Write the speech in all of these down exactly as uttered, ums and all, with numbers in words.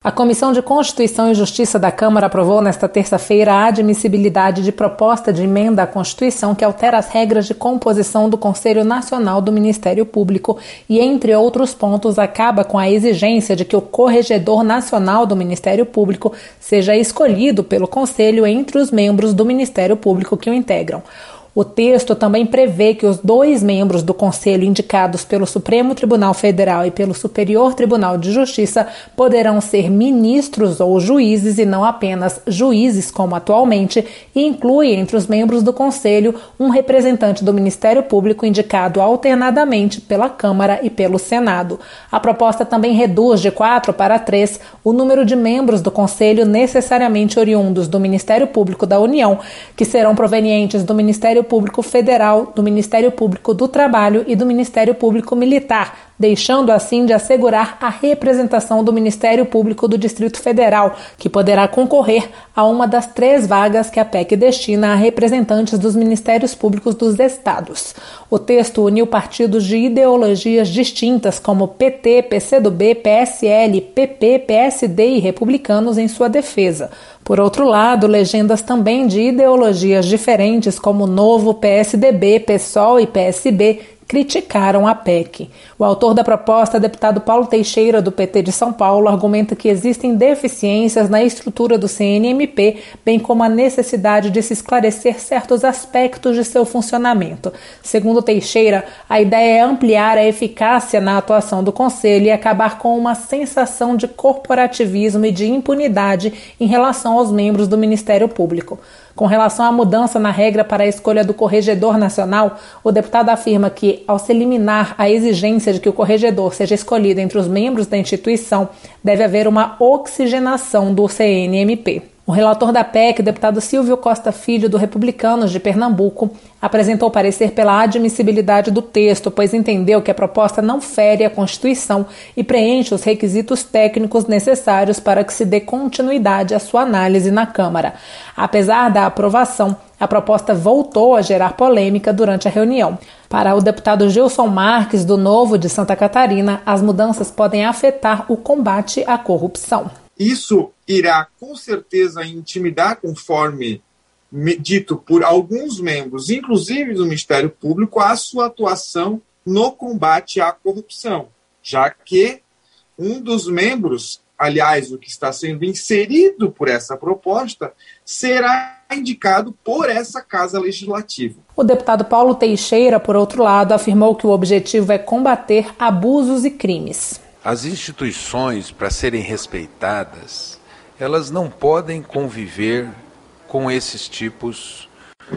A Comissão de Constituição e Justiça da Câmara aprovou nesta terça-feira a admissibilidade de proposta de emenda à Constituição que altera as regras de composição do Conselho Nacional do Ministério Público e, entre outros pontos, acaba com a exigência de que o Corregedor Nacional do Ministério Público seja escolhido pelo Conselho entre os membros do Ministério Público que o integram. O texto também prevê que os dois membros do Conselho indicados pelo Supremo Tribunal Federal e pelo Superior Tribunal de Justiça poderão ser ministros ou juízes e não apenas juízes, como atualmente, e inclui entre os membros do Conselho um representante do Ministério Público indicado alternadamente pela Câmara e pelo Senado. A proposta também reduz de quatro para três o número de membros do Conselho necessariamente oriundos do Ministério Público da União, que serão provenientes do Ministério Público Federal, do Ministério Público do Trabalho e do Ministério Público Militar, deixando assim de assegurar a representação do Ministério Público do Distrito Federal, que poderá concorrer a uma das três vagas que a P E C destina a representantes dos Ministérios Públicos dos Estados. O texto uniu partidos de ideologias distintas como P T, P C do B, P S L, P P, P S D e republicanos em sua defesa. Por outro lado, legendas também de ideologias diferentes como Novo, P S D B, PSOL e P S B criticaram a P E C. O autor da proposta, deputado Paulo Teixeira, do P T de São Paulo, argumenta que existem deficiências na estrutura do C N M P, bem como a necessidade de se esclarecer certos aspectos de seu funcionamento. Segundo Teixeira, a ideia é ampliar a eficácia na atuação do Conselho e acabar com uma sensação de corporativismo e de impunidade em relação aos membros do Ministério Público. Com relação à mudança na regra para a escolha do Corregedor Nacional, o deputado afirma que, ao se eliminar a exigência de que o corregedor seja escolhido entre os membros da instituição, deve haver uma oxigenação do C N M P. O relator da P E C, deputado Silvio Costa Filho, do Republicanos de Pernambuco, apresentou parecer pela admissibilidade do texto, pois entendeu que a proposta não fere a Constituição e preenche os requisitos técnicos necessários para que se dê continuidade à sua análise na Câmara. Apesar da aprovação, a proposta voltou a gerar polêmica durante a reunião. Para o deputado Gilson Marques, do Novo de Santa Catarina, as mudanças podem afetar o combate à corrupção. Isso irá, com certeza, intimidar, conforme dito por alguns membros, inclusive do Ministério Público, a sua atuação no combate à corrupção, já que um dos membros, aliás, o que está sendo inserido por essa proposta, será indicado por essa Casa Legislativa. O deputado Paulo Teixeira, por outro lado, afirmou que o objetivo é combater abusos e crimes. As instituições, para serem respeitadas, elas não podem conviver com esses tipos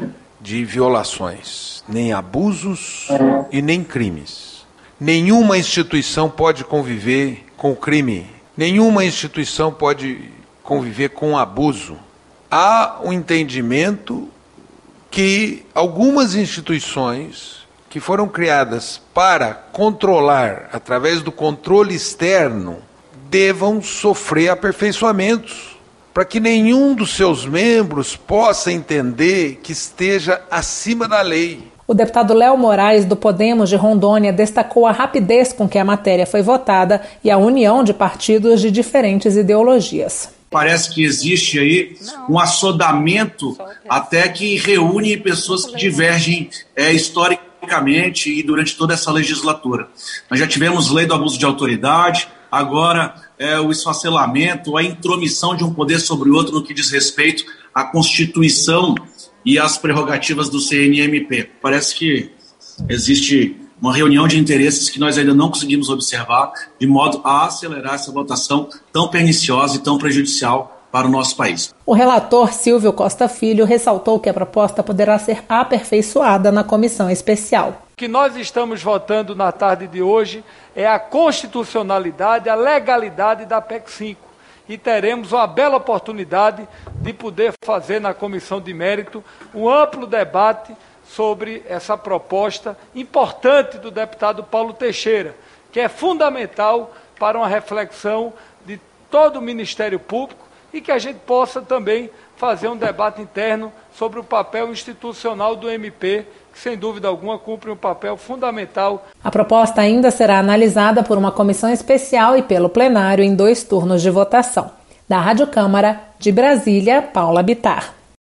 de violações, nem abusos e nem crimes. Nenhuma instituição pode conviver com crime, nenhuma instituição pode conviver com abuso. Há um entendimento que algumas instituições que foram criadas para controlar, através do controle externo, devam sofrer aperfeiçoamentos, para que nenhum dos seus membros possa entender que esteja acima da lei. O deputado Léo Moraes, do Podemos de Rondônia, destacou a rapidez com que a matéria foi votada e a união de partidos de diferentes ideologias. Parece que existe aí um assodamento até que reúne pessoas que divergem é, historicamente e durante toda essa legislatura. Nós já tivemos lei do abuso de autoridade, agora é, o esfacelamento, a intromissão de um poder sobre o outro no que diz respeito à Constituição e às prerrogativas do C N M P. Parece que existe uma reunião de interesses que nós ainda não conseguimos observar, de modo a acelerar essa votação tão perniciosa e tão prejudicial para o nosso país. O relator Silvio Costa Filho ressaltou que a proposta poderá ser aperfeiçoada na comissão especial. O que nós estamos votando na tarde de hoje é a constitucionalidade, a legalidade da P E C cinco. E teremos uma bela oportunidade de poder fazer na comissão de mérito um amplo debate sobre essa proposta importante do deputado Paulo Teixeira, que é fundamental para uma reflexão de todo o Ministério Público, e que a gente possa também fazer um debate interno sobre o papel institucional do M P, que sem dúvida alguma cumpre um papel fundamental. A proposta ainda será analisada por uma comissão especial e pelo plenário em dois turnos de votação. Da Rádio Câmara, de Brasília, Paula Bittar.